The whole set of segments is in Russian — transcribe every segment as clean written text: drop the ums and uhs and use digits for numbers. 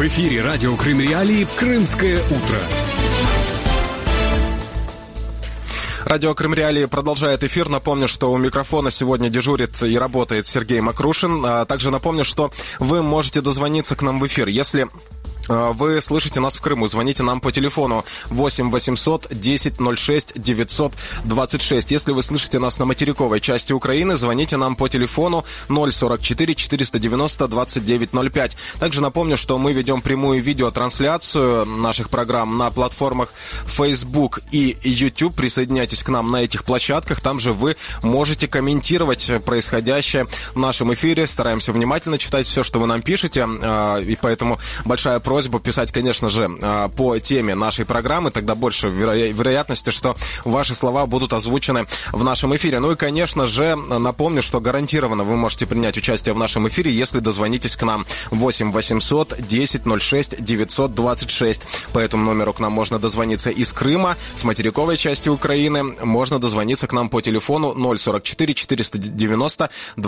В эфире радио Крым Реалии «Крымское утро». Радио Крым Реалии продолжает эфир. Напомню, что у микрофона сегодня дежурит и работает Сергей Макрушин. Также напомню, что вы можете дозвониться к нам в эфир. Если вы слышите нас в Крыму, звоните нам по телефону 8 800 10 06 926. Если вы слышите нас на материковой части Украины, звоните нам по телефону 044 490 2905. Также напомню, что мы ведем прямую видеотрансляцию наших программ на платформах Facebook и YouTube. Присоединяйтесь к нам на этих площадках. Там же вы можете комментировать происходящее в нашем эфире. Стараемся внимательно читать все, что вы нам пишете. И поэтому большая просьба писать, конечно же, по теме нашей программы, тогда больше вероятности, что ваши слова будут озвучены в нашем эфире. Ну и, конечно же, напомню, что гарантированно вы можете принять участие в нашем эфире, если дозвонитесь к нам 8 800 10 06 926. По этому номеру к нам можно дозвониться из Крыма, с материковой части Украины. Можно дозвониться к нам по телефону 044 490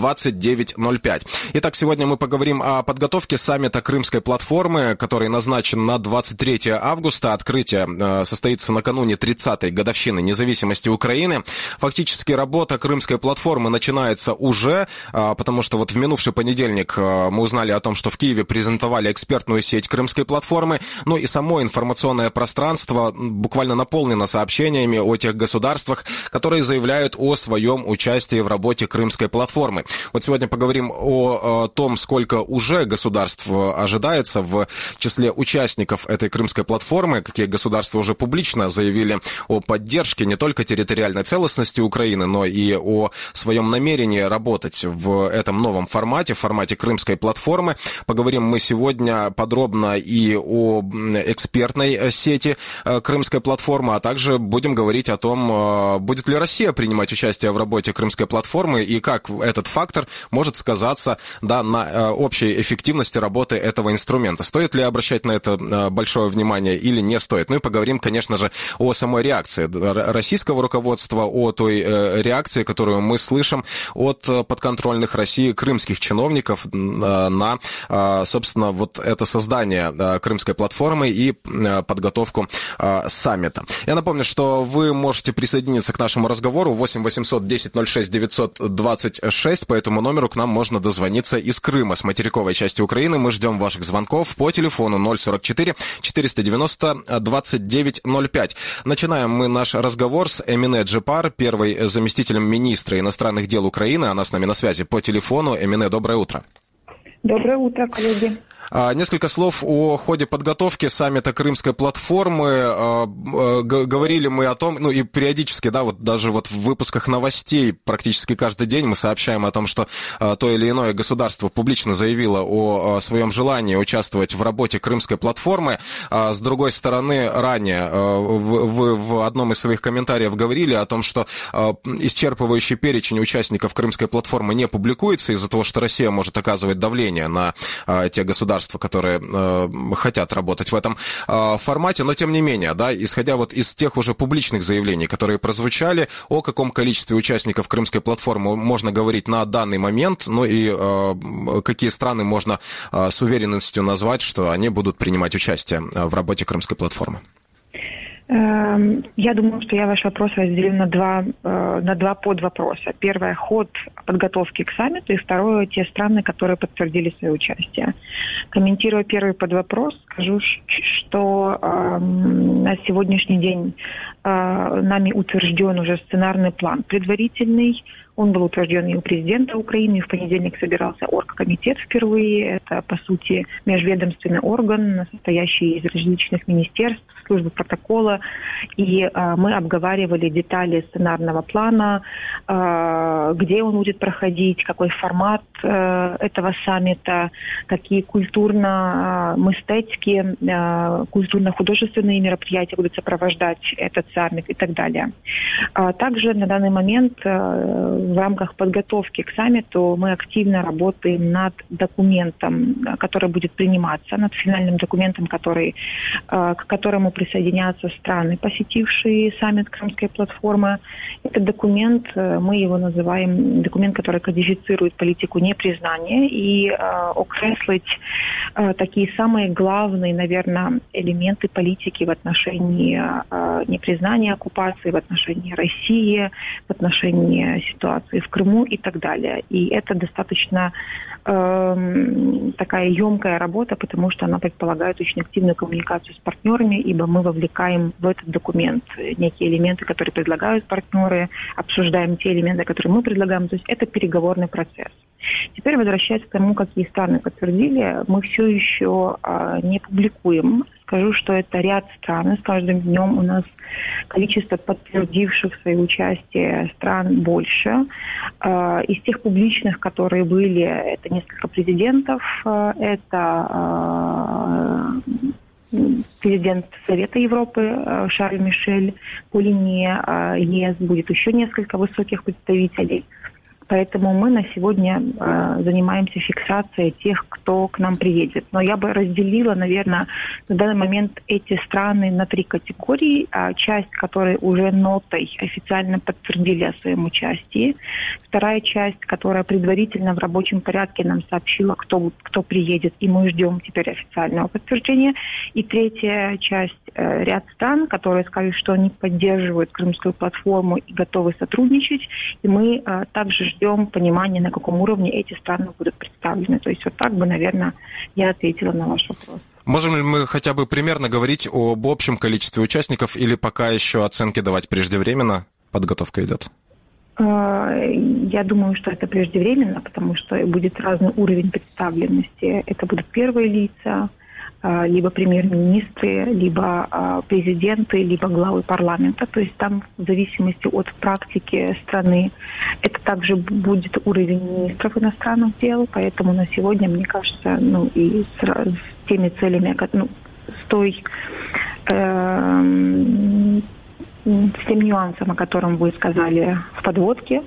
2905. Итак, сегодня мы поговорим о подготовке саммита Крымской платформы, который назначен на 23 августа. Открытие состоится накануне 30-й годовщины независимости Украины. Фактически работа Крымской платформы начинается уже, потому что вот в минувший понедельник мы узнали о том, что в Киеве презентовали экспертную сеть Крымской платформы. Ну и само информационное пространство буквально наполнено сообщениями о тех государствах, которые заявляют о своем участии в работе Крымской платформы. Вот сегодня поговорим о том, сколько уже государств ожидается в числе участников этой Крымской платформы, какие государства уже публично заявили о поддержке не только территориальной целостности Украины, но и о своем намерении работать в этом новом формате, в формате Крымской платформы. Поговорим мы сегодня подробно и о экспертной сети Крымской платформы, а также будем говорить о том, будет ли Россия принимать участие в работе Крымской платформы и как этот фактор может сказаться, да, на общей эффективности работы этого инструмента. Стоит ли обращать на это большое внимание или не стоит? Ну и поговорим, конечно же, о самой реакции российского руководства, о той реакции, которую мы слышим от подконтрольных России крымских чиновников на, собственно, вот это создание Крымской платформы и подготовку саммита. Я напомню, что вы можете присоединиться к нашему разговору 8 800 10 06 926. По этому номеру к нам можно дозвониться из Крыма, с материковой части Украины. Мы ждем ваших звонков по телефону 044 490 2905. Начинаем мы наш разговор с Эмине Джипар, первой заместителем министра иностранных дел Украины. Она с нами на связи по телефону. Эмине, доброе утро. Доброе утро, коллеги. Несколько слов о ходе подготовки саммита Крымской платформы. Говорили мы о том, ну и периодически, да, вот даже вот в выпусках новостей практически каждый день мы сообщаем о том, что то или иное государство публично заявило о своем желании участвовать в работе Крымской платформы. С другой стороны, ранее вы в одном из своих комментариев говорили о том, что исчерпывающий перечень участников Крымской платформы не публикуется из-за того, что Россия может оказывать давление на те государства, которые хотят работать в этом формате, но тем не менее, да, исходя вот из тех уже публичных заявлений, которые прозвучали, о каком количестве участников Крымской платформы можно говорить на данный момент, ну и какие страны можно с уверенностью назвать, что они будут принимать участие в работе Крымской платформы? Я думаю, что я ваш вопрос разделю на два подвопроса. Первое — ход подготовки к саммиту, и второе — те страны, которые подтвердили свое участие. Комментируя первый подвопрос, скажу, что на сегодняшний день нами утвержден уже сценарный план предварительный. Он был утвержден и у президента Украины, и в понедельник собирался оргкомитет впервые. Это, по сути, межведомственный орган, состоящий из различных министерств, службы протокола. И мы обговаривали детали сценарного плана, где он будет проходить, какой формат этого саммита, какие культурно-эстетские, культурно-художественные мероприятия будут сопровождать этот саммит и так далее. Также на данный момент в рамках подготовки к саммиту мы активно работаем над документом, который будет приниматься, над финальным документом, к которому присоединятся страны, посетившие саммит Крымской платформы. Этот документ, мы его называем документ, который кодифицирует политику непризнания и окреслить такие самые главные, наверное, элементы политики в отношении непризнания оккупации, в отношении России, в отношении ситуации в Крыму и так далее. И это достаточно такая емкая работа, потому что она предполагает очень активную коммуникацию с партнерами, ибо мы вовлекаем в этот документ некие элементы, которые предлагают партнеры, обсуждаем те элементы, которые мы предлагаем. То есть это переговорный процесс. Теперь, возвращаясь к тому, какие страны подтвердили, мы все еще не публикуем. Скажу, что это ряд стран, и с каждым днем у нас количество подтвердивших свое участие стран больше. Из тех публичных, которые были, это несколько президентов, это президент Совета Европы Шарль Мишель, по линии ЕС будет еще несколько высоких представителей. Поэтому мы на сегодня занимаемся фиксацией тех, кто к нам приедет. Но я бы разделила, наверное, на данный момент эти страны на 3 категории. Часть, которые уже нотой официально подтвердили о своем участии. Вторая часть, которая предварительно в рабочем порядке нам сообщила, кто приедет, и мы ждем теперь официального подтверждения. И третья часть, ряд стран, которые сказали, что они поддерживают Крымскую платформу и готовы сотрудничать. И мы также ждем понимания, на каком уровне эти страны будут представлены. То есть вот так бы, наверное, я ответила на ваш вопрос. Можем ли мы хотя бы примерно говорить об общем количестве участников или пока еще оценки давать преждевременно? Подготовка идет. Я думаю, что это преждевременно, потому что будет разный уровень представленности. Это будут первые лица, либо премьер-министры, либо президенты, либо главы парламента. То есть там в зависимости от практики страны это также будет уровень министров иностранных дел. Поэтому на сегодня, мне кажется, и с теми целями, с тем нюансом, о котором вы сказали в подводке,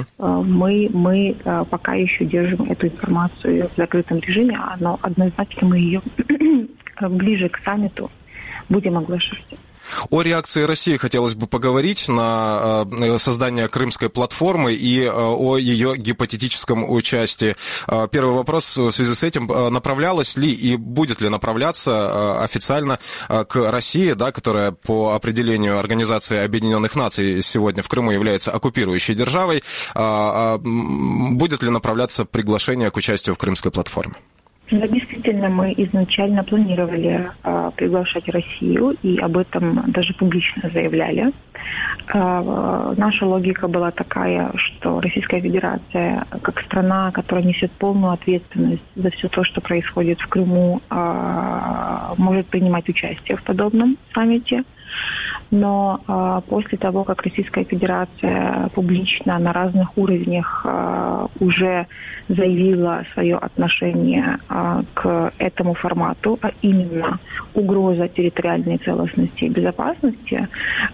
мы пока еще держим эту информацию в закрытом режиме, но однозначно мы ее ближе к саммиту будем оглашать. О реакции России хотелось бы поговорить на создание Крымской платформы и о ее гипотетическом участии. Первый вопрос в связи с этим. Направлялась ли и будет ли направляться официально к России, да, которая по определению Организации Объединенных Наций сегодня в Крыму является оккупирующей державой, будет ли направляться приглашение к участию в Крымской платформе? Да, действительно, мы изначально планировали приглашать Россию, и об этом даже публично заявляли. Наша логика была такая, что Российская Федерация, как страна, которая несет полную ответственность за все то, что происходит в Крыму, может принимать участие в подобном саммите. Но после того, как Российская Федерация публично на разных уровнях уже заявила свое отношение к этому формату, а именно угроза территориальной целостности и безопасности,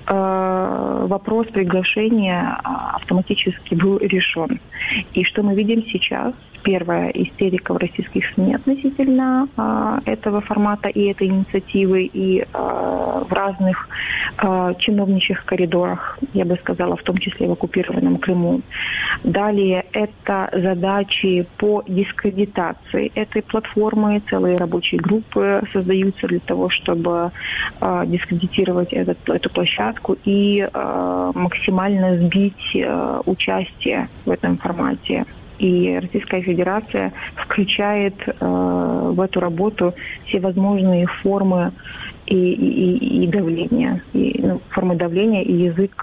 вопрос приглашения автоматически был решен. И что мы видим сейчас? Первая истерика в российских СМИ относительно этого формата и этой инициативы, и в разных чиновничьих коридорах, я бы сказала, в том числе в оккупированном Крыму. Далее это задачи по дискредитации этой платформы. Целые рабочие группы создаются для того, чтобы дискредитировать эту площадку и максимально сбить участие в этом формате. И Российская Федерация включает в эту работу все возможные формы и давления, формы давления и язык,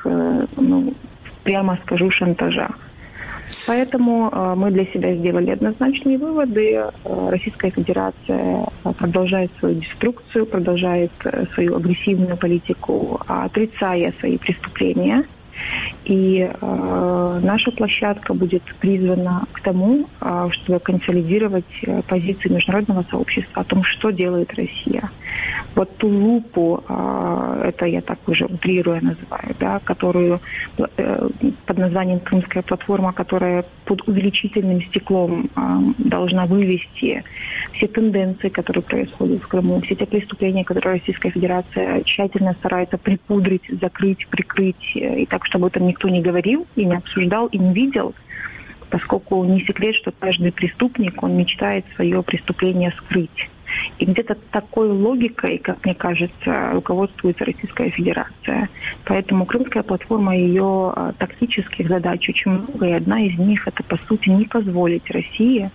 прямо скажу, шантажа. Поэтому мы для себя сделали однозначные выводы. Российская Федерация продолжает свою деструкцию, продолжает свою агрессивную политику, отрицая свои преступления. И наша площадка будет призвана к тому, чтобы консолидировать позиции международного сообщества о том, что делает Россия. Вот ту лупу, это я так уже утрируя называю, да, которую под названием «Крымская платформа», которая под увеличительным стеклом должна вывести все тенденции, которые происходят в Крыму, все те преступления, которые Российская Федерация тщательно старается припудрить, закрыть, прикрыть, и так, чтобы это никто не говорил, и не обсуждал, и не видел, поскольку не секрет, что каждый преступник, он мечтает свое преступление скрыть. И где-то такой логикой, как мне кажется, руководствуется Российская Федерация. Поэтому Крымская платформа, ее тактических задач очень много, и одна из них – это, по сути, не позволить России,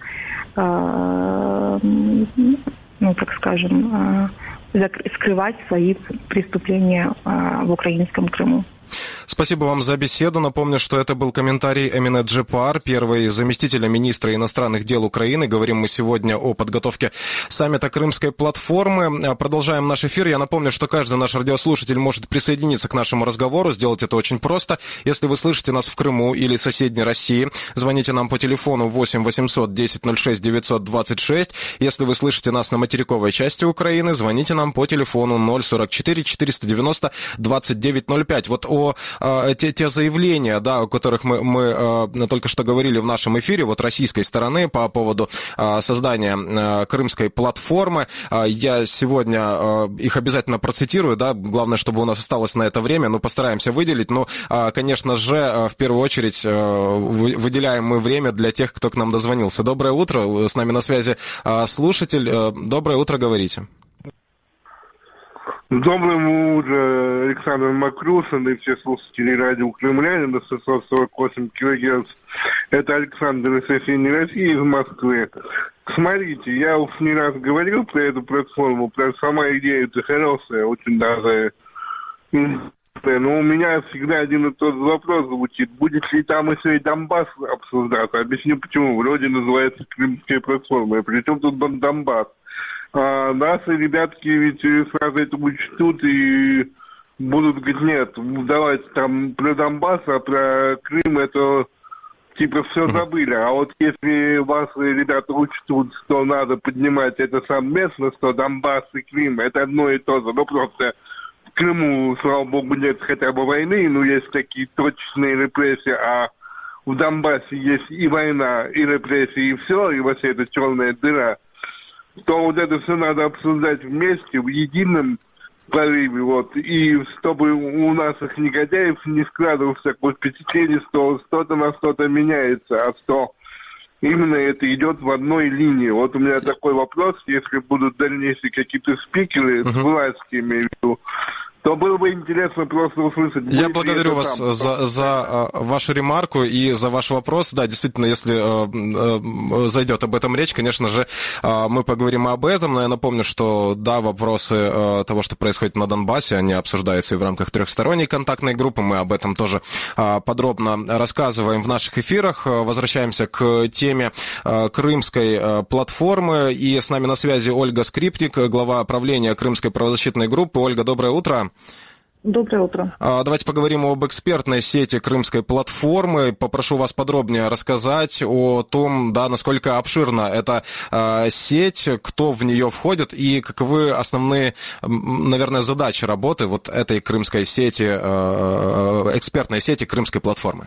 скрывать свои преступления в украинском Крыму. Спасибо вам за беседу. Напомню, что это был комментарий Эмине Джипар, первый заместитель министра иностранных дел Украины. Говорим мы сегодня о подготовке саммита Крымской платформы. Продолжаем наш эфир. Я напомню, что каждый наш радиослушатель может присоединиться к нашему разговору. Сделать это очень просто. Если вы слышите нас в Крыму или соседней России, звоните нам по телефону 8 800 10 06 926. Если вы слышите нас на материковой части Украины, звоните нам по телефону 044 490 2905. Вот те заявления, да, о которых мы только что говорили в нашем эфире, вот российской стороны по поводу создания Крымской платформы, я сегодня их обязательно процитирую, да, главное, чтобы у нас осталось на это время, но постараемся выделить, но, конечно же, в первую очередь выделяем мы время для тех, кто к нам дозвонился. Доброе утро, с нами на связи слушатель. Доброе утро, говорите. Доброе утро, Александр Макрушин и все слушатели радио Кремля на 648 кГц. Это Александр из соседней России, из Москвы. Смотрите, я уж не раз говорил про эту платформу, про сама идея-то хорошая, очень даже интересная. Но у меня всегда один и тот же вопрос звучит. Будет ли там еще и Донбасс обсуждаться? Объясню почему. Вроде называется Крымская платформа. Причем тут Донбасс? Наши ребятки ведь сразу это учтут и будут говорить, нет, давайте там про Донбасс, а про Крым это типа все забыли. А вот если ваши ребята учтут, что надо поднимать это совместно, что Донбасс и Крым, это одно и то же. Ну просто в Крыму, слава богу, нет хотя бы войны, но есть такие точечные репрессии, а в Донбассе есть и война, и репрессии, и все, и вообще это черная дыра. То вот это все надо обсуждать вместе, в едином порыве, вот, и чтобы у наших негодяев не складывалось такое впечатление, что что-то на что-то меняется, а что именно это идет в одной линии. Вот у меня такой вопрос, если будут дальнейшие какие-то спикеры с властью, имею в виду, то было бы интересно просто услышать. Я благодарю вас за вашу ремарку и за ваш вопрос. Да, действительно, если зайдет об этом речь, конечно же, мы поговорим об этом. Но я напомню, что да, вопросы того, что происходит на Донбассе, они обсуждаются и в рамках трехсторонней контактной группы. Мы об этом тоже подробно рассказываем в наших эфирах. Возвращаемся к теме Крымской платформы. И с нами на связи Ольга Скрипник, глава правления Крымской правозащитной группы. Ольга, доброе утро. Доброе утро. Давайте поговорим об экспертной сети Крымской платформы. Попрошу вас подробнее рассказать о том, да, насколько обширна эта сеть, кто в нее входит и каковы основные, наверное, задачи работы вот этой крымской сети, экспертной сети Крымской платформы.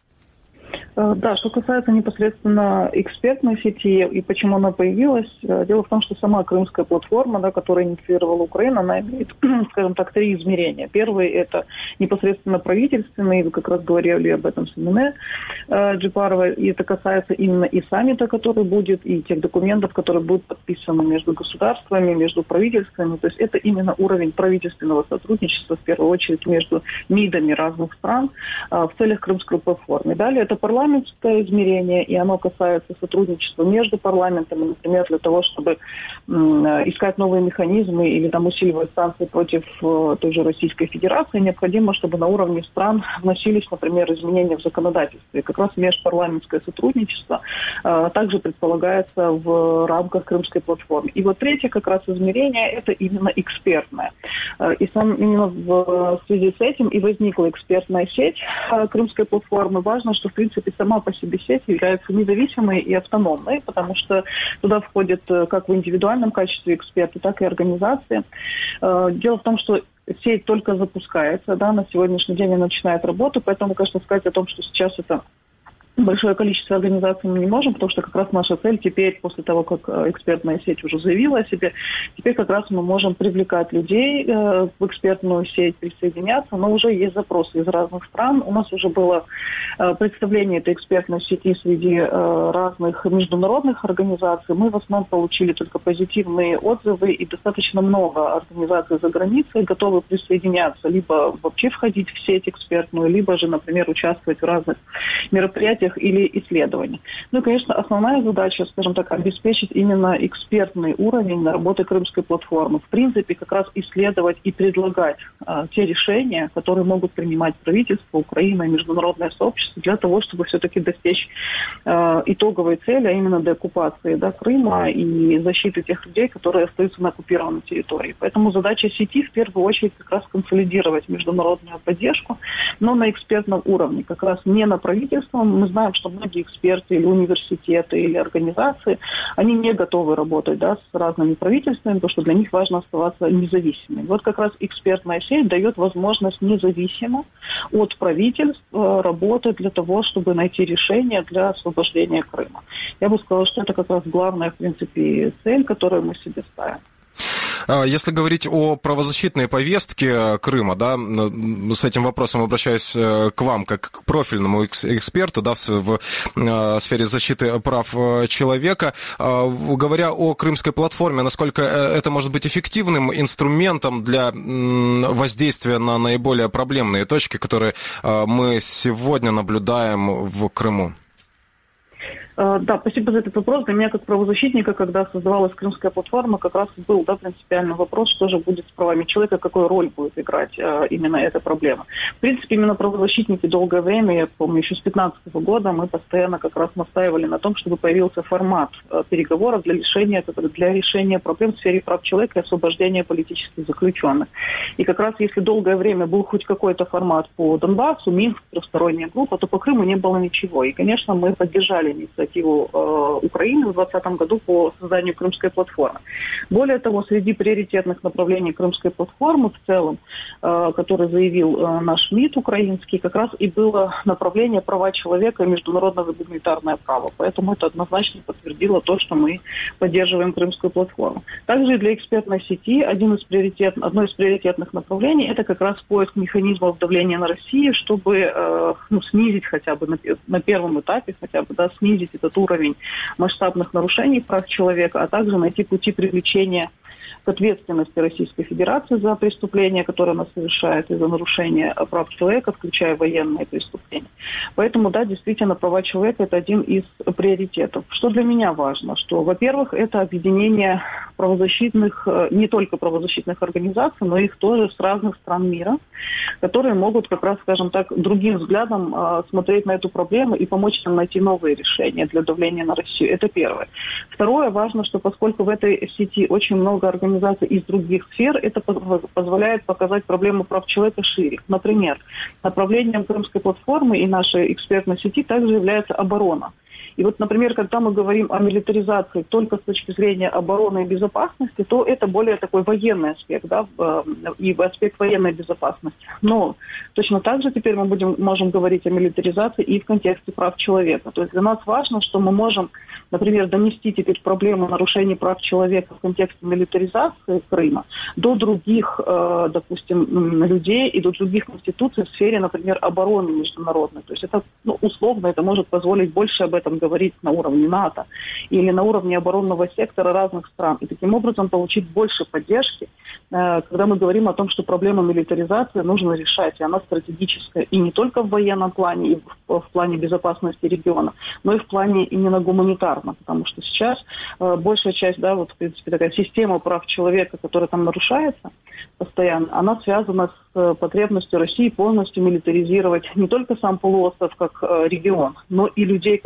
Да, что касается непосредственно экспертной сети и почему она появилась, дело в том, что сама Крымская платформа, да, которую инициировала Украина, она имеет, скажем так, три измерения. Первый – это непосредственно правительственный, вы как раз говорили об этом с Эмине Джипарова, и это касается именно и саммита, который будет, и тех документов, которые будут подписаны между государствами, между правительствами. То есть это именно уровень правительственного сотрудничества, в первую очередь, между МИДами разных стран в целях Крымской платформы. Далее это парламентское измерение, и оно касается сотрудничества между парламентами, например, для того, чтобы искать новые механизмы или там усиливать санкции против той же Российской Федерации, необходимо, чтобы на уровне стран вносились, например, изменения в законодательстве. Как раз межпарламентское сотрудничество также предполагается в рамках Крымской платформы. И вот третье как раз измерение – это именно экспертное. И именно в связи с этим и возникла экспертная сеть Крымской платформы. Важно, что, в принципе, сама по себе сеть является независимой и автономной, потому что туда входят как в индивидуальном качестве эксперты, так и организации. Дело в том, что сеть только запускается, да, на сегодняшний день она начинает работу, поэтому, конечно, сказать о том, что сейчас это большое количество организаций мы не можем, потому что как раз наша цель теперь, после того, как экспертная сеть уже заявила о себе, теперь как раз мы можем привлекать людей в экспертную сеть, присоединяться, но уже есть запросы из разных стран. У нас уже было представление этой экспертной сети среди разных международных организаций. Мы в основном получили только позитивные отзывы, и достаточно много организаций за границей готовы присоединяться, либо вообще входить в сеть экспертную, либо же, например, участвовать в разных мероприятиях или исследований. Ну и, конечно, основная задача, скажем так, обеспечить именно экспертный уровень работы Крымской платформы. В принципе, как раз исследовать и предлагать те решения, которые могут принимать правительство, Украина и международное сообщество для того, чтобы все-таки достичь итоговой цели, а именно деоккупации, да, Крыма и защиты тех людей, которые остаются на оккупированной территории. Поэтому задача сети в первую очередь как раз консолидировать международную поддержку, но на экспертном уровне, как раз не на правительственном. Мы знаем, что многие эксперты или университеты, или организации, они не готовы работать, да, с разными правительствами, потому что для них важно оставаться независимыми. Вот как раз экспертная сеть дает возможность независимо от правительств работать для того, чтобы найти решение для освобождения Крыма. Я бы сказала, что это как раз главная, в принципе, цель, которую мы себе ставим. Если говорить о правозащитной повестке Крыма, да, с этим вопросом обращаюсь к вам, как к профильному эксперту, да, в сфере защиты прав человека. Говоря о Крымской платформе, насколько это может быть эффективным инструментом для воздействия на наиболее проблемные точки, которые мы сегодня наблюдаем в Крыму? Да, спасибо за этот вопрос. Для меня, как правозащитника, когда создавалась Крымская платформа, как раз был, да, принципиальный вопрос, что же будет с правами человека, какую роль будет играть именно эта проблема. В принципе, именно правозащитники долгое время, я помню, еще с 2015 года, мы постоянно как раз настаивали на том, чтобы появился формат переговоров для решения проблем в сфере прав человека и освобождения политических заключенных. И как раз если долгое время был хоть какой-то формат по Донбассу, Минск, трехсторонняя группа, то по Крыму не было ничего. И, конечно, мы поддержали инициативу Украины в 2020 году по созданию Крымской платформы. Более того, среди приоритетных направлений Крымской платформы в целом, который заявил наш МИД украинский, как раз и было направление права человека и международное гуманитарное право. Поэтому это однозначно подтвердило то, что мы поддерживаем Крымскую платформу. Также и для экспертной сети одно из приоритетных направлений – это как раз поиск механизмов давления на Россию, чтобы снизить хотя бы на первом этапе, хотя бы, да, снизить этот уровень масштабных нарушений прав человека, а также найти пути привлечения к ответственности Российской Федерации за преступления, которые она совершает, и за нарушение прав человека, включая военные преступления. Поэтому, да, действительно, права человека – это один из приоритетов. Что для меня важно? Что, во-первых, это объединение правозащитных, не только правозащитных организаций, но их тоже с разных стран мира, которые могут как раз, скажем так, другим взглядом смотреть на эту проблему и помочь нам найти новые решения для давления на Россию. Это первое. Второе, важно, что поскольку в этой сети очень много организаций из других сфер, это позволяет показать проблему прав человека шире. Например, направлением Крымской платформы и нашей экспертной сети также является оборона. И вот, например, когда мы говорим о милитаризации только с точки зрения обороны и безопасности, то это более такой военный аспект, да, и аспект военной безопасности. Но точно так же теперь мы можем говорить о милитаризации и в контексте прав человека. То есть для нас важно, что мы можем, например, донести теперь проблему нарушений прав человека в контексте милитаризации Крыма до других, допустим, людей и до других институций в сфере, например, обороны международной. То есть это, условно, это может позволить больше об этом говорить на уровне НАТО или на уровне оборонного сектора разных стран. И таким образом получить больше поддержки, когда мы говорим о том, что проблему милитаризации нужно решать, и она стратегическая. И не только в военном плане, и в плане безопасности региона, но и в плане именно гуманитарном. Потому что сейчас большая часть, да, вот в принципе такая система прав человека, которая там нарушается постоянно, она связана с потребностью России полностью милитаризировать не только сам полуостров как регион, но и людей, которые там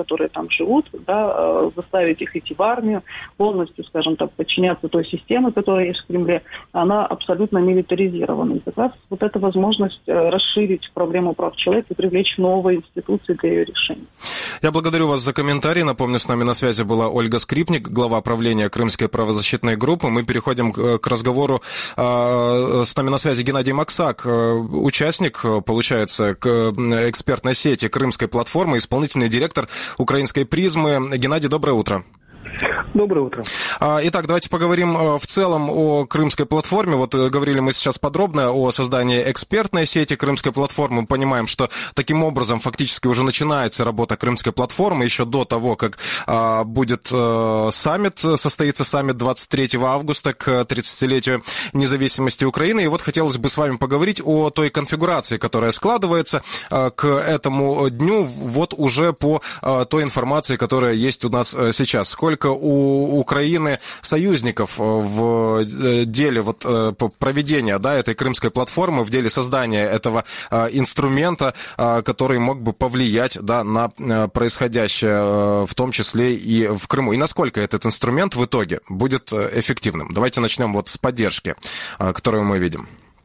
тут живут, да, заставить их идти в армию, полностью, скажем так, подчиняться той системе, которая есть в Кремле, она абсолютно милитаризирована. И как раз вот эта возможность расширить проблему прав человека и привлечь новые институции для ее решения. Я благодарю вас за комментарий. Напомню, с нами на связи была Ольга Скрипник, глава правления Крымской правозащитной группы. Мы переходим к разговору. С нами на связи Геннадий Максак, участник, получается, экспертной сети Крымской платформы, исполнительный директор украинской «Призмы». Геннадий, доброе утро. Доброе утро. Итак, давайте поговорим в целом о Крымской платформе. Вот говорили мы сейчас подробно о создании экспертной сети Крымской платформы. Мы понимаем, что таким образом фактически уже начинается работа Крымской платформы еще до того, как будет саммит, состоится саммит 23 августа к 30-летию независимости Украины. И вот хотелось бы с вами поговорить о той конфигурации, которая складывается к этому дню, вот уже по той информации, которая есть у нас сейчас. Сколько у Украины союзников в деле вот проведения, да, этой Крымской платформы, в деле создания этого инструмента, который мог бы повлиять, да, на происходящее, в том числе и в Крыму. И насколько этот инструмент в итоге будет эффективным? Давайте начнем вот с поддержки, которую мы видим.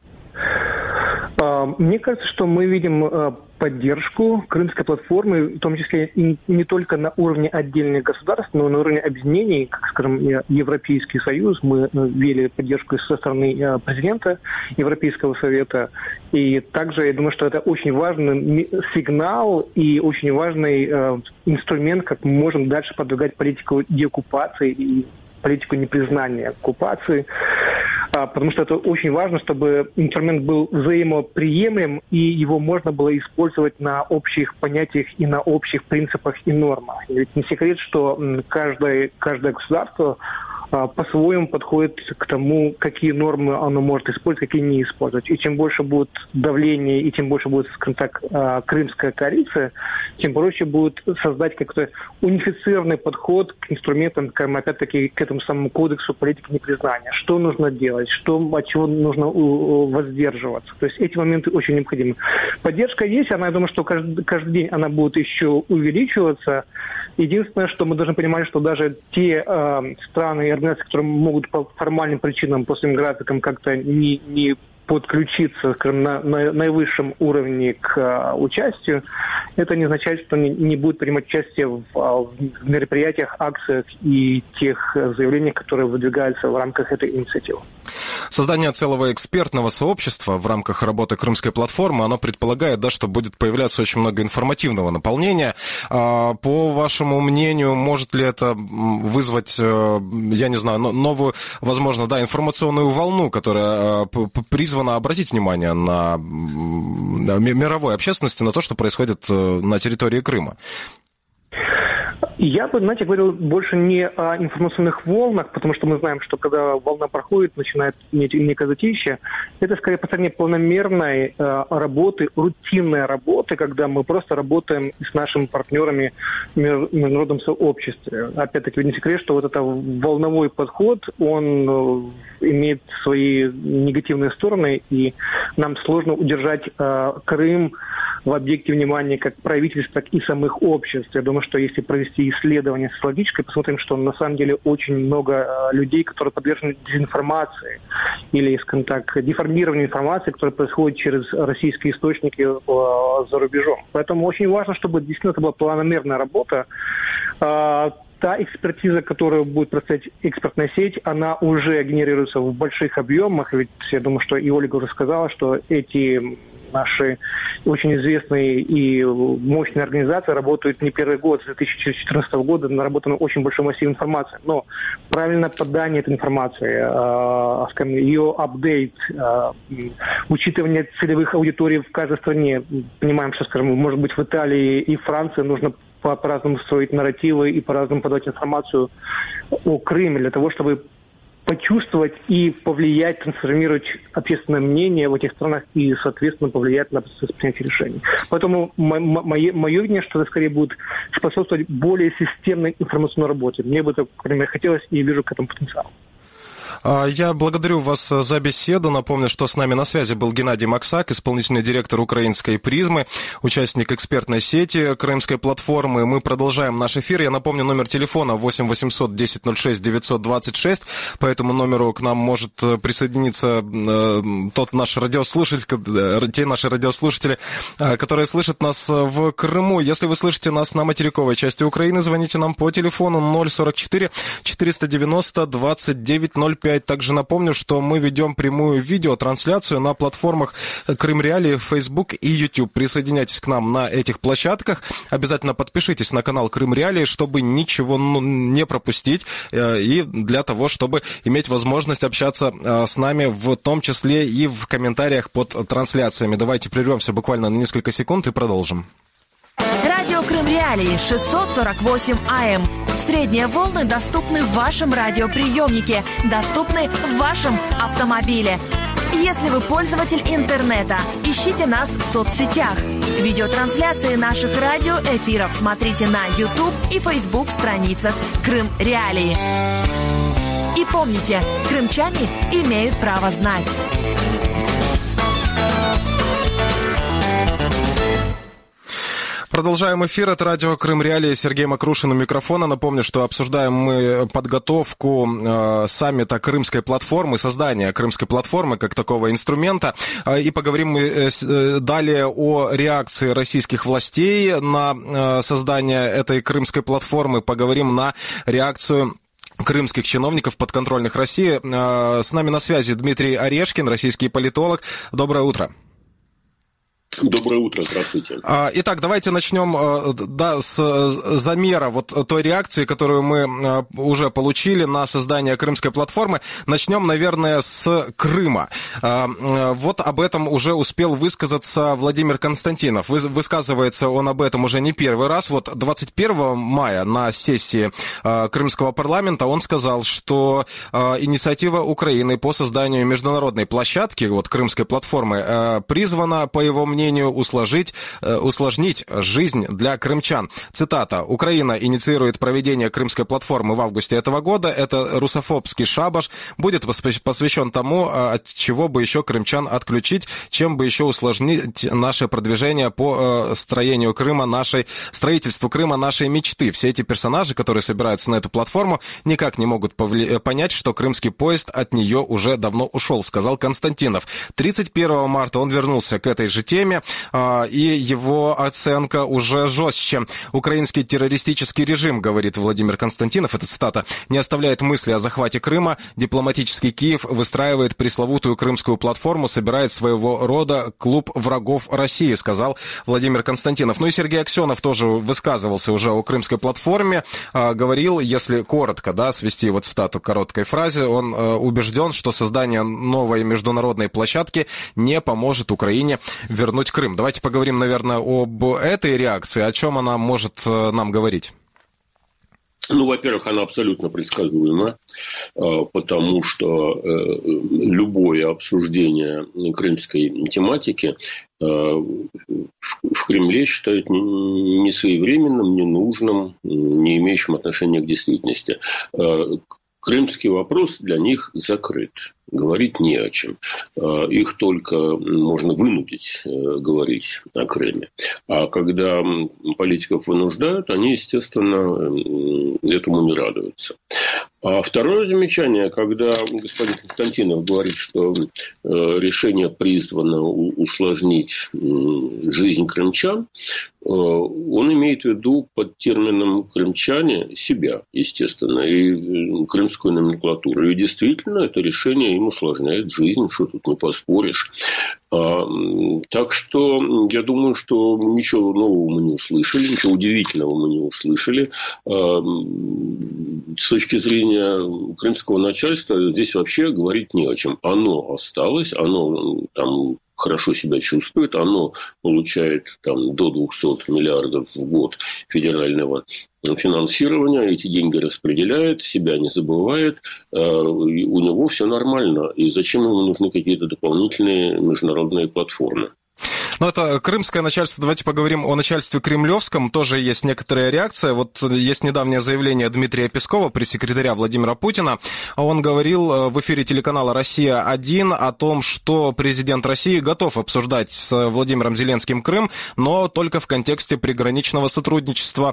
Мне кажется, что мы видим поддержку Крымской платформы, в том числе и не только на уровне отдельных государств, но и на уровне объединений, как, скажем, Европейский Союз. Мы видели поддержку со стороны президента Европейского Совета. И также, я думаю, что это очень важный сигнал и очень важный инструмент, как мы можем дальше продвигать политику деоккупации и политику непризнания оккупации. Потому что это очень важно, чтобы инструмент был взаимоприемлем, и его можно было использовать на общих понятиях и на общих принципах и нормах. Ведь не секрет, что каждое государство по-своему подходит к тому, какие нормы оно может использовать, какие не использовать. И чем больше будет давление, и чем больше будет, скажем так, крымская коалиция, тем проще будет создать какой-то унифицированный подход к инструментам, опять-таки, к этому самому кодексу политики непризнания. Что нужно делать, от чего нужно воздерживаться. То есть эти моменты очень необходимы. Поддержка есть, я думаю, что каждый день она будет еще увеличиваться. Единственное, что мы должны понимать, что даже те страны и организации, которые могут по формальным причинам, по своим графикам как-то не подключиться, скажем, на наивысшем уровне к участию, это не означает, что не будет принимать участие в мероприятиях, акциях и тех заявлениях, которые выдвигаются в рамках этой инициативы. Создание целого экспертного сообщества в рамках работы Крымской платформы, оно предполагает, да, что будет появляться очень много информативного наполнения. По вашему мнению, может ли это вызвать, я не знаю, новую, возможно, да, информационную волну, которая призвана обратить внимание на мировой общественности на то, что происходит на территории Крыма? Я бы, знаете, говорил больше не о информационных волнах, потому что мы знаем, что когда волна проходит, начинает некое затишье. Это скорее построение планомерной работы, рутинной работы, когда мы просто работаем с нашими партнерами в международном сообществе. Опять-таки, не секрет, что вот этот волновой подход, он имеет свои негативные стороны, и нам сложно удержать Крым в объекте внимания как правительств, так и самых обществ. Я думаю, что если провести исследование социологическое, посмотрим, что на самом деле очень много людей, которые подвержены дезинформации или, скажем так, деформированию информации, которая происходит через российские источники за рубежом. Поэтому очень важно, чтобы действительно это была планомерная работа. Та экспертиза, которую будет представлять экспертная сеть, она уже генерируется в больших объемах. Ведь я думаю, что и Ольга уже сказала, что эти наши очень известные и мощные организации работают не первый год, с 2014 года наработано очень большой массив информации. Но правильное подание этой информации, скажем, ее апдейт, учитывание целевых аудиторий в каждой стране. Понимаем, что, скажем, может быть, в Италии и Франции нужно по-разному строить нарративы и по-разному подавать информацию о Крыме для того, чтобы почувствовать и повлиять, трансформировать общественное мнение в этих странах и, соответственно, повлиять на процесс принятия решений. Поэтому мое видение, что это скорее будет способствовать более системной информационной работе. Мне бы это, например, хотелось и вижу к этому потенциал. Я благодарю вас за беседу. Напомню, что с нами на связи был Геннадий Максак, исполнительный директор украинской «Призмы», участник экспертной сети Крымской платформы. Мы продолжаем наш эфир. Я напомню, номер телефона 8 800 10 06 926. По этому номеру к нам может присоединиться те наши радиослушатели, которые слышат нас в Крыму. Если вы слышите нас на материковой части Украины, звоните нам по телефону 044 490 2905. Также напомню, что мы ведем прямую видеотрансляцию на платформах Крым Реалии, Facebook и YouTube. Присоединяйтесь к нам на этих площадках. Обязательно подпишитесь на канал Крым Реалии, чтобы ничего не пропустить и для того, чтобы иметь возможность общаться с нами, в том числе и в комментариях под трансляциями. Давайте прервемся буквально на несколько секунд и продолжим. Радио Крым Реалии 648 АМ. Средние волны доступны в вашем радиоприемнике, доступны в вашем автомобиле. Если вы пользователь интернета, ищите нас в соцсетях. Видеотрансляции наших радиоэфиров смотрите на YouTube и Facebook страницах Крым Реалии. И помните, крымчане имеют право знать. Продолжаем эфир. Это радио Крым Реалии. Сергей Макрушин у микрофона. Напомню, что обсуждаем мы подготовку саммита Крымской платформы, создание Крымской платформы как такого инструмента. И поговорим мы далее о реакции российских властей на создание этой Крымской платформы. Поговорим на реакцию крымских чиновников, подконтрольных России. С нами на связи Дмитрий Орешкин, российский политолог. Доброе утро. Доброе утро, здравствуйте. Итак, давайте начнем с замера вот той реакции, которую мы уже получили на создание Крымской платформы. Начнем, наверное, с Крыма. Вот об этом уже успел высказаться Владимир Константинов. Высказывается он об этом уже не первый раз. Вот 21 мая на сессии Крымского парламента он сказал, что инициатива Украины по созданию международной площадки, вот Крымской платформы, призвана, по его мнению, усложнить жизнь для крымчан. Цитата. «Украина инициирует проведение Крымской платформы в августе этого года. Это русофобский шабаш. Будет посвящен тому, от чего бы еще крымчан отключить, чем бы еще усложнить наше продвижение по строительству Крыма нашей мечты». Все эти персонажи, которые собираются на эту платформу, никак не могут понять, что крымский поезд от нее уже давно ушел, сказал Константинов. 31 марта он вернулся к этой же теме, и его оценка уже жестче. «Украинский террористический режим, — говорит Владимир Константинов, это цитата, — не оставляет мысли о захвате Крыма. Дипломатический Киев выстраивает пресловутую Крымскую платформу, собирает своего рода клуб врагов России», сказал Владимир Константинов. Ну и Сергей Аксенов тоже высказывался уже о Крымской платформе, говорил, если коротко, свести вот цитату к короткой фразе, он убежден, что создание новой международной площадки не поможет Украине вернуть Крым. Давайте поговорим, наверное, об этой реакции. О чем она может нам говорить? Ну, во-первых, она абсолютно предсказуема, потому что любое обсуждение крымской тематики в Кремле считают несвоевременным, ненужным, не имеющим отношения к действительности. Крымский вопрос для них закрыт. Говорить не о чем. Их только можно вынудить говорить о Крыме. А когда политиков вынуждают, они, естественно, этому не радуются. А второе замечание, когда господин Константинов говорит, что решение призвано усложнить жизнь крымчан, он имеет в виду под термином «крымчане» себя, естественно, и крымскую номенклатуру. И действительно, это решение им усложняет жизнь, что тут не поспоришь. Так что я думаю, что ничего нового мы не услышали, ничего удивительного мы не услышали. С точки зрения крымского начальства здесь вообще говорить не о чем. Оно осталось, оно там хорошо себя чувствует, оно получает там до 200 миллиардов в год федерального финансирования, эти деньги распределяет, себя не забывает, у него все нормально. И зачем ему нужны какие-то дополнительные международные платформы? Ну, это крымское начальство. Давайте поговорим о начальстве кремлевском. Тоже есть некоторая реакция. Вот есть недавнее заявление Дмитрия Пескова, пресс-секретаря Владимира Путина. Он говорил в эфире телеканала «Россия-1» о том, что президент России готов обсуждать с Владимиром Зеленским Крым, но только в контексте приграничного сотрудничества.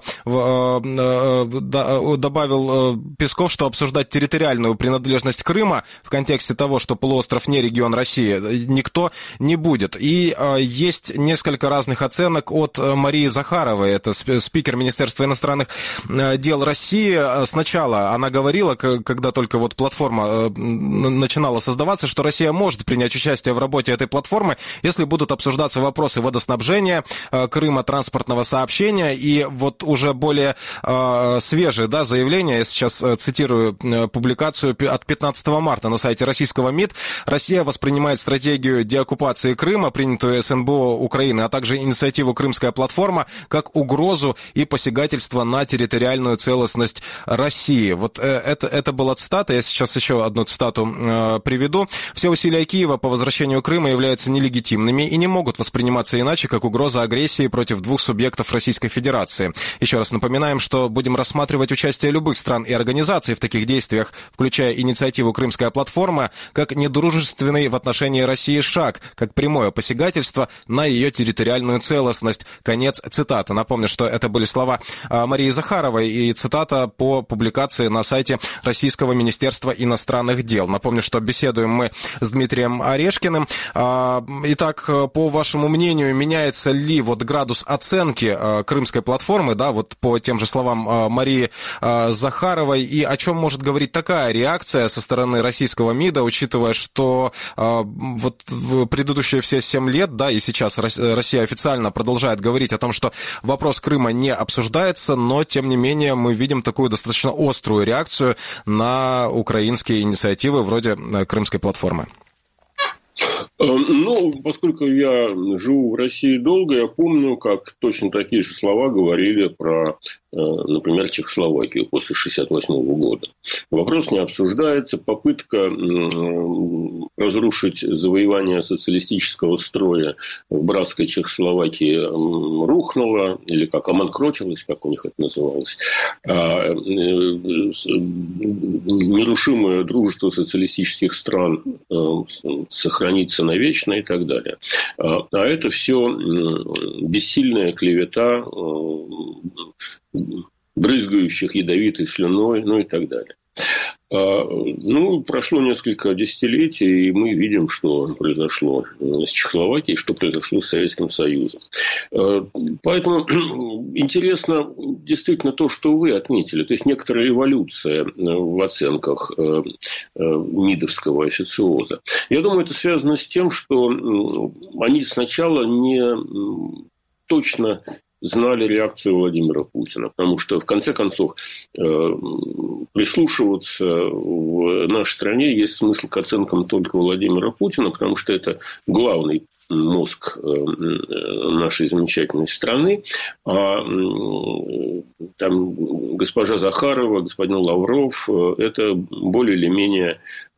Добавил Песков, что обсуждать территориальную принадлежность Крыма в контексте того, что полуостров не регион России, никто не будет. И есть несколько разных оценок от Марии Захаровой, это спикер Министерства иностранных дел России. Сначала она говорила, когда только вот платформа начинала создаваться, что Россия может принять участие в работе этой платформы, если будут обсуждаться вопросы водоснабжения Крыма, транспортного сообщения. И вот уже более свежее заявление, я сейчас цитирую публикацию от 15 марта на сайте российского МИД. Россия воспринимает стратегию деоккупации Крыма, принятую СНБО Украины, а также инициативу «Крымская платформа» как угрозу и посягательство на территориальную целостность России. Вот это была цитата. Я сейчас еще одну цитату приведу. «Все усилия Киева по возвращению Крыма являются нелегитимными и не могут восприниматься иначе, как угроза агрессии против двух субъектов Российской Федерации. Еще раз напоминаем, что будем рассматривать участие любых стран и организаций в таких действиях, включая инициативу «Крымская платформа», как недружественный в отношении России шаг, как прямое посягательство на ее территориальную целостность». Конец цитаты. Напомню, что это были слова Марии Захаровой и цитата по публикации на сайте Российского Министерства иностранных дел. Напомню, что беседуем мы с Дмитрием Орешкиным. Итак, по вашему мнению, меняется ли вот градус оценки Крымской платформы, вот по тем же словам Марии Захаровой, и о чем может говорить такая реакция со стороны российского МИДа, учитывая, что вот в предыдущие все 7 лет, и сейчас Россия официально продолжает говорить о том, что вопрос Крыма не обсуждается, но, тем не менее, мы видим такую достаточно острую реакцию на украинские инициативы вроде Крымской платформы. Поскольку я живу в России долго, я помню, как точно такие же слова говорили про, например, Чехословакию после 1968 года. Вопрос не обсуждается, попытка разрушить завоевание социалистического строя в братской Чехословакии рухнула, или как оманкрочилась, как у них это называлось. Нерушимое дружество социалистических стран сохранится навечно и так далее. А это все бессильная клевета брызгающих ядовитой слюной, и так далее. Прошло несколько десятилетий, и мы видим, что произошло с Чехословакией, что произошло с Советским Союзом. Поэтому интересно действительно то, что вы отметили, то есть некоторая эволюция в оценках МИДовского официоза. Я думаю, это связано с тем, что они сначала не точно знали реакцию Владимира Путина. Потому что, в конце концов, прислушиваться в нашей стране есть смысл к оценкам только Владимира Путина, потому что это главный мозг нашей замечательной страны. А там госпожа Захарова, господин Лавров – это более или менее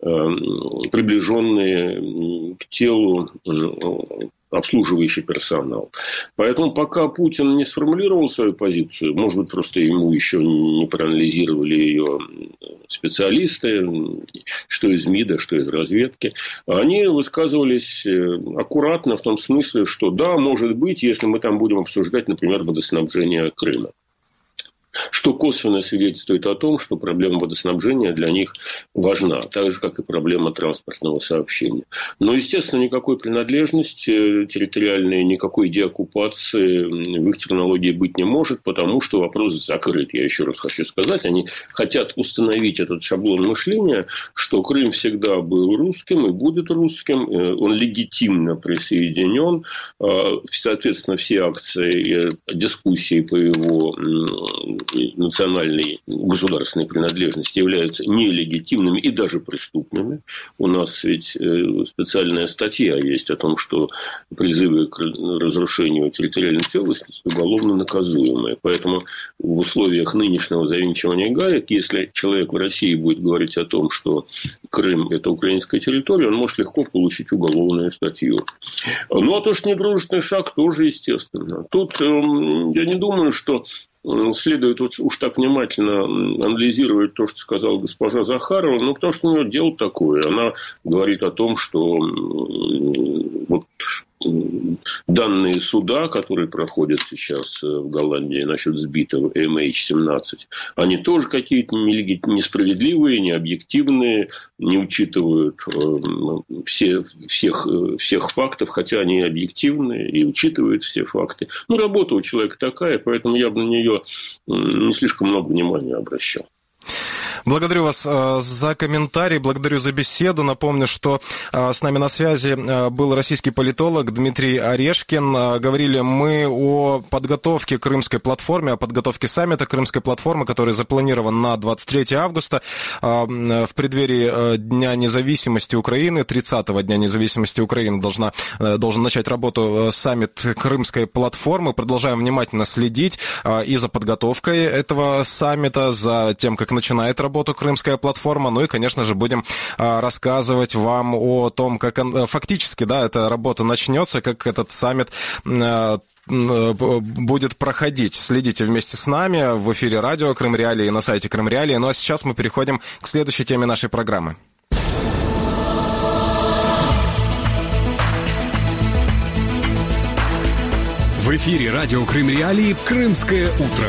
приближенные к телу обслуживающий персонал. Поэтому пока Путин не сформулировал свою позицию, может быть, просто ему еще не проанализировали ее специалисты, что из МИДа, что из разведки, они высказывались аккуратно в том смысле, что да, может быть, если мы там будем обсуждать, например, водоснабжение Крыма. Что косвенно свидетельствует о том, что проблема водоснабжения для них важна, так же, как и проблема транспортного сообщения. Но, естественно, никакой принадлежности территориальной, никакой деоккупации в их терминологии быть не может, потому что вопрос закрыт. Я еще раз хочу сказать, они хотят установить этот шаблон мышления, что Крым всегда был русским и будет русским, он легитимно присоединен, соответственно, все акции и дискуссии по его национальной государственной принадлежности являются нелегитимными и даже преступными. У нас ведь специальная статья есть о том, что призывы к разрушению территориальной целостности уголовно наказуемые. Поэтому в условиях нынешнего завинчивания гаек, если человек в России будет говорить о том, что Крым – это украинская территория, он может легко получить уголовную статью. Ну, а то, что недружественный шаг, тоже естественно. Тут я не думаю, что следует уж так внимательно анализировать то, что сказала госпожа Захарова, ну, потому что у нее дело такое. Она говорит о том, что вот данные суда, которые проходят сейчас в Голландии насчет сбитого MH17, они тоже какие-то несправедливые, необъективные, не учитывают всех фактов, хотя они объективные и учитывают все факты. Ну, работа у человека такая, поэтому я бы на нее не слишком много внимания обращал. Благодарю вас за комментарий, благодарю за беседу. Напомню, что с нами на связи был российский политолог Дмитрий Орешкин. Говорили мы о подготовке Крымской платформы, о подготовке саммита Крымской платформы, который запланирован на 23 августа в преддверии Дня независимости Украины. 30-го Дня независимости Украины должен начать работу саммит Крымской платформы. Продолжаем внимательно следить и за подготовкой этого саммита, за тем, как начинает работу Крымская платформа. Ну и, конечно же, будем рассказывать вам о том, как фактически, да, эта работа начнется, как этот саммит будет проходить. Следите вместе с нами в эфире радио Крым Реалии и на сайте Крым Реалии. Ну а сейчас мы переходим к следующей теме нашей программы. В эфире радио Крым Реалии «Крымское утро».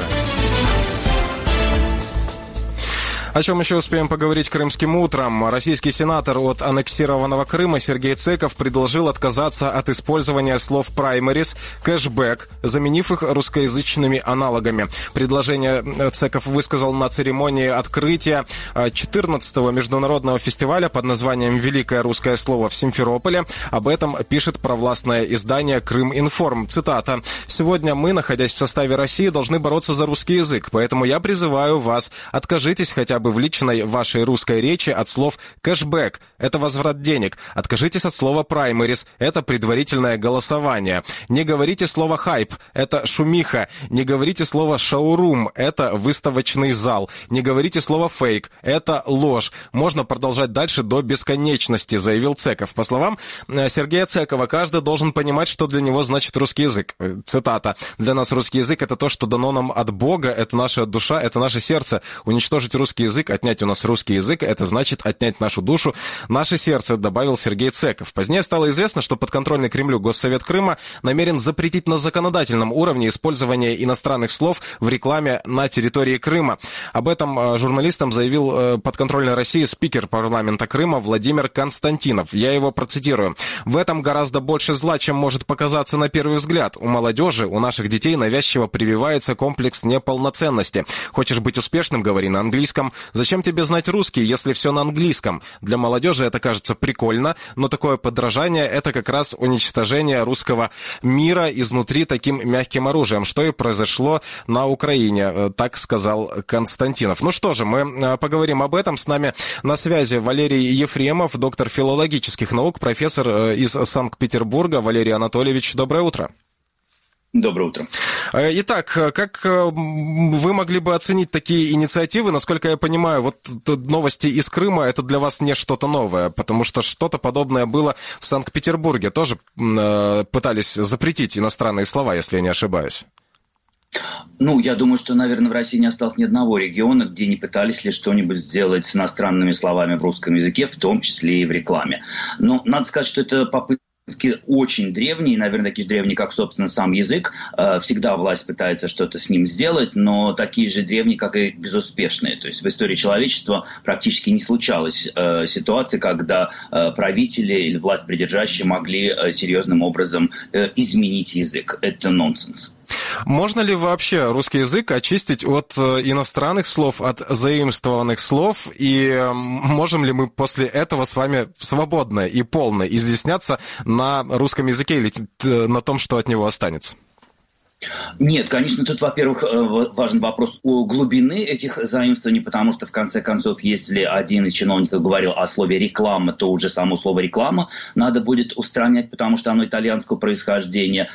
О чем еще успеем поговорить крымским утром? Российский сенатор от аннексированного Крыма Сергей Цеков предложил отказаться от использования слов «праймерис», «кэшбэк», заменив их русскоязычными аналогами. Предложение Цеков высказал на церемонии открытия 14-го международного фестиваля под названием «Великое русское слово» в Симферополе. Об этом пишет провластное издание «Крыминформ». Цитата. «Сегодня мы, находясь в составе России, должны бороться за русский язык, поэтому я призываю вас, откажитесь хотя бы в личной вашей русской речи от слов «кэшбэк» — это возврат денег. Откажитесь от слова «праймерис» — это предварительное голосование. Не говорите слово «хайп» — это шумиха. Не говорите слово «шоурум» — это выставочный зал. Не говорите слово «фейк» — это ложь. Можно продолжать дальше до бесконечности, заявил Цеков. По словам Сергея Цекова, каждый должен понимать, что для него значит русский язык. Цитата. «Для нас русский язык — это то, что дано нам от Бога, это наша душа, это наше сердце. Уничтожить русский язык, отнять у нас русский язык, это значит отнять нашу душу, наше сердце», добавил Сергей Цеков. Позднее стало известно, что подконтрольный Кремлю Госсовет Крыма намерен запретить на законодательном уровне использование иностранных слов в рекламе на территории Крыма. Об этом журналистам заявил подконтрольной России спикер парламента Крыма Владимир Константинов. Я его процитирую. «В этом гораздо больше зла, чем может показаться на первый взгляд. У молодежи, у наших детей навязчиво прививается комплекс неполноценности. Хочешь быть успешным, говори на английском. Зачем тебе знать русский, если все на английском? Для молодежи это кажется прикольно, но такое подражание — это как раз уничтожение русского мира изнутри таким мягким оружием, что и произошло на Украине», так сказал Константинов. Ну что же, мы поговорим об этом. С нами на связи Валерий Ефремов, доктор филологических наук, профессор из Санкт-Петербурга. Валерий Анатольевич, доброе утро. Доброе утро. Итак, как вы могли бы оценить такие инициативы? Насколько я понимаю, вот новости из Крыма — это для вас не что-то новое, потому что что-то подобное было в Санкт-Петербурге. Тоже пытались запретить иностранные слова, если я не ошибаюсь. Ну, я думаю, что, наверное, в России не осталось ни одного региона, где не пытались ли что-нибудь сделать с иностранными словами в русском языке, в том числе и в рекламе. Но надо сказать, что это попытка очень древние, наверное, такие же древние, как, собственно, сам язык. Всегда власть пытается что-то с ним сделать, но такие же древние, как и безуспешные. То есть в истории человечества практически не случалось ситуации, когда правители или власть придержащие могли серьезным образом изменить язык. Это нонсенс. Можно ли вообще русский язык очистить от иностранных слов, от заимствованных слов? И можем ли мы после этого с вами свободно и полно изъясняться на русском языке или на том, что от него останется? Нет, конечно, тут, во-первых, важен вопрос о глубины этих заимствований, потому что, в конце концов, если один из чиновников говорил о слове «реклама», то уже само слово «реклама» надо будет устранять, потому что оно итальянского происхождения.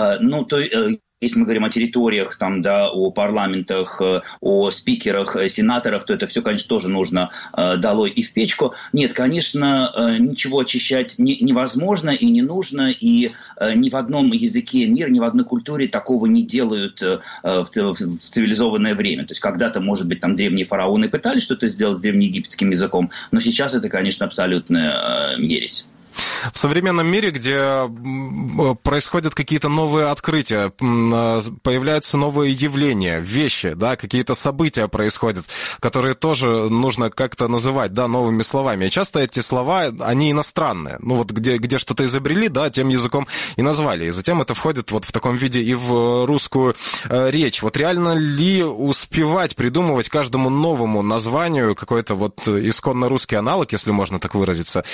Если мы говорим о территориях, о парламентах, о спикерах, сенаторах, то это все, конечно, тоже нужно долой и в печку. Нет, конечно, ничего очищать невозможно и не нужно, и ни в одном языке мира, ни в одной культуре такого не делают в цивилизованное время. То есть когда-то, может быть, древние фараоны пытались что-то сделать с древнеегипетским языком, но сейчас это, конечно, абсолютная ересь. В современном мире, где происходят какие-то новые открытия, появляются новые явления, вещи, да, какие-то события происходят, которые тоже нужно как-то называть, да, новыми словами. И часто эти слова, они иностранные. Где что-то изобрели, да, тем языком и назвали. И затем это входит в таком виде и в русскую речь. Реально ли успевать придумывать каждому новому названию какой-то исконно русский аналог, если можно так выразиться,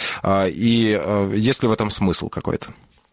и есть ли в этом смысл какой-то?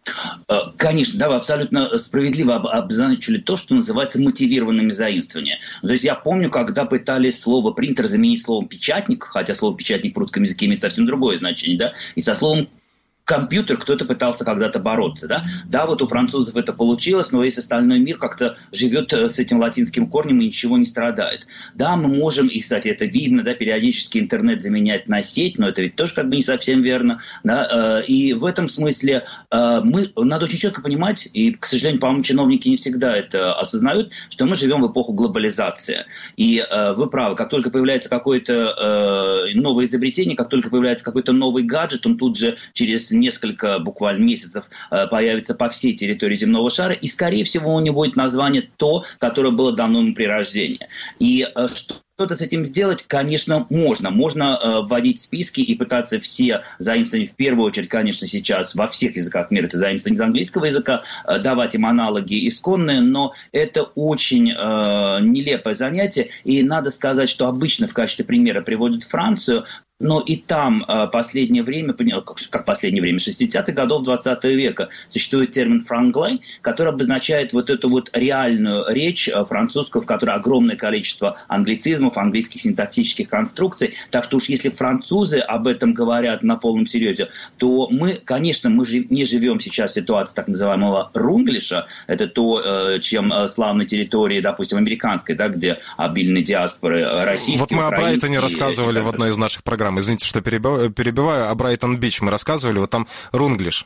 Конечно, да, вы абсолютно справедливо обозначили то, что называется мотивированными заимствованиями. То есть я помню, когда пытались слово «принтер» заменить словом «печатник», хотя слово «печатник» в русском языке имеет совсем другое значение, да, и со словом компьютер кто-то пытался когда-то бороться, да? Да, у французов это получилось, но весь остальной мир как-то живет с этим латинским корнем и ничего не страдает. Да, мы можем, и, кстати, это видно, да, периодически интернет заменять на сеть, но это ведь тоже не совсем верно, да? И в этом смысле надо очень четко понимать, и, к сожалению, по-моему, чиновники не всегда это осознают, что мы живем в эпоху глобализации. И вы правы, как только появляется какое-то новое изобретение, как только появляется какой-то новый гаджет, он тут же через несколько буквально месяцев появится по всей территории земного шара, и, скорее всего, у него будет название то, которое было дано ему при рождении. И что-то с этим сделать, конечно, можно. Можно вводить списки и пытаться все заимствования, в первую очередь, конечно, сейчас во всех языках мира, это заимствования из английского языка, давать им аналоги исконные, но это очень нелепое занятие, и надо сказать, что обычно в качестве примера приводят Францию, но и там последнее время, как последнее время, 60-х годов 20 века, существует термин «франглais», который обозначает эту реальную речь французскую, в которой огромное количество англицизмов, английских синтаксических конструкций. Так что уж если французы об этом говорят на полном серьезе, то мы, конечно, не живем сейчас в ситуации так называемого рунглиша, это то, чем славны территории, допустим, американской, да, где обильны диаспоры российские, мы о Брайтоне рассказывали в одной из наших программ. Извините, что перебиваю. О Брайтон-Бич мы рассказывали. Там рунглиш.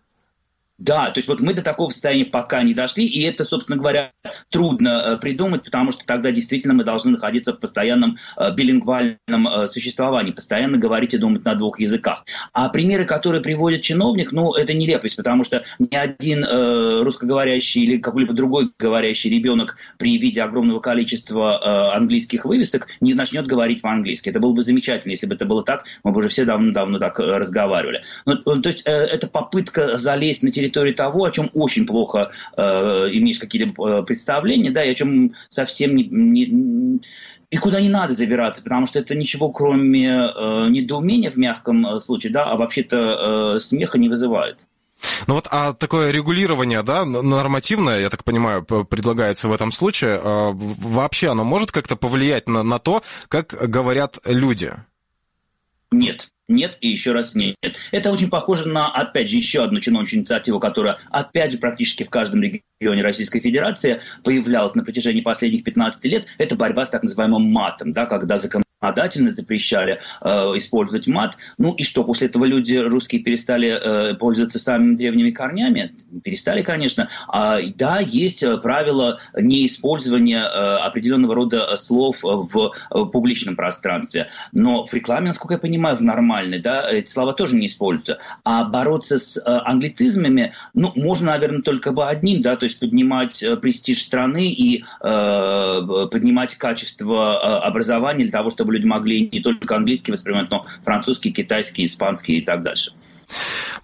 Да, то есть мы до такого состояния пока не дошли, и это, собственно говоря, трудно придумать, потому что тогда действительно мы должны находиться в постоянном билингвальном существовании, постоянно говорить и думать на двух языках. А примеры, которые приводит чиновник, это нелепость, потому что ни один русскоговорящий или какой-либо другой говорящий ребенок при виде огромного количества английских вывесок не начнет говорить по-английски. Это было бы замечательно, если бы это было так, мы бы уже все давно так разговаривали. То есть это попытка залезть на территорию того, о чем очень плохо имеешь какие-либо представления, да, и о чем совсем и куда не надо забираться, потому что это ничего, кроме недоумения в мягком случае, да, а вообще-то смеха не вызывает. А такое регулирование, да, нормативное, я так понимаю, предлагается в этом случае, вообще оно может как-то повлиять на то, как говорят люди? Нет. Нет и еще раз нет. Это очень похоже на, опять же, еще одну чиновничью инициативу, которая, опять же, практически в каждом регионе Российской Федерации появлялась на протяжении последних 15 лет. Это борьба с так называемым матом, да, когда законодательно запрещали использовать мат. И что, после этого люди русские перестали пользоваться самыми древними корнями? Перестали, конечно. Да, есть правило неиспользования определенного рода слов в публичном пространстве. Но в рекламе, насколько я понимаю, в нормальной, да, эти слова тоже не используются. А бороться с англицизмами, можно, наверное, только бы одним, да, то есть поднимать престиж страны и поднимать качество образования для того, чтобы люди могли не только английский воспринимать, но французский, китайский, испанский и так дальше.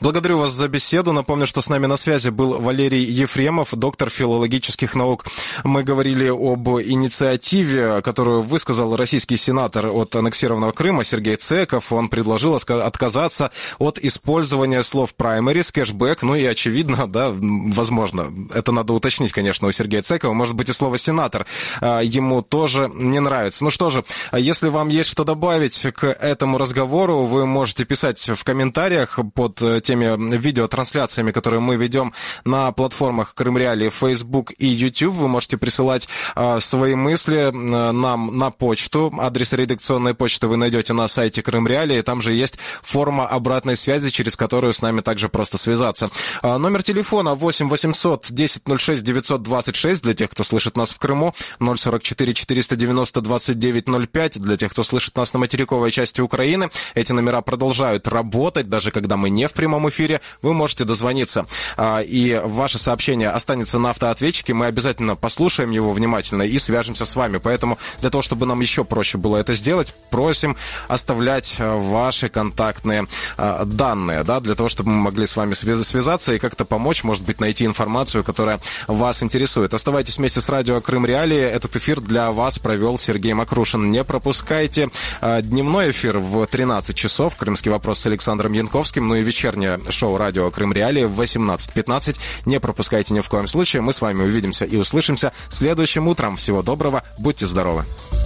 Благодарю вас за беседу. Напомню, что с нами на связи был Валерий Ефремов, доктор филологических наук. Мы говорили об инициативе, которую высказал российский сенатор от аннексированного Крыма Сергей Цеков. Он предложил отказаться от использования слов primaries, кэшбэк, ну и очевидно, да, возможно, это надо уточнить, конечно, у Сергея Цекова, может быть, и слово сенатор ему тоже не нравится. Ну что же, если вам есть что добавить к этому разговору, вы можете писать в комментариях под теми видеотрансляциями, которые мы ведем на платформах Крым Реалии, Facebook и YouTube. Вы можете присылать свои мысли нам на почту. Адрес редакционной почты вы найдете на сайте Крым Реалии. Там же есть форма обратной связи, через которую с нами также просто связаться. Номер телефона 8 800 10 06 926 для тех, кто слышит нас в Крыму, 044 490 29 05 для тех, кто слышит нас на материковой части Украины. Эти номера продолжают работать, даже когда мы не в прямом эфире. Вы можете дозвониться, и ваше сообщение останется на автоответчике. Мы обязательно послушаем его внимательно и свяжемся с вами. Поэтому для того, чтобы нам еще проще было это сделать, просим оставлять ваши контактные данные, да, для того, чтобы мы могли с вами связаться и как-то помочь, может быть, найти информацию, которая вас интересует. Оставайтесь вместе с радио Крым Реалии. Этот эфир для вас провел Сергей Макрушин. Не пропускайте дневной эфир в 13 часов. Крымский вопрос с Александром Янковским. Ну и вечернее шоу радио Крым Реалии в 18:15. Не пропускайте ни в коем случае. Мы с вами увидимся и услышимся следующим утром. Всего доброго. Будьте здоровы.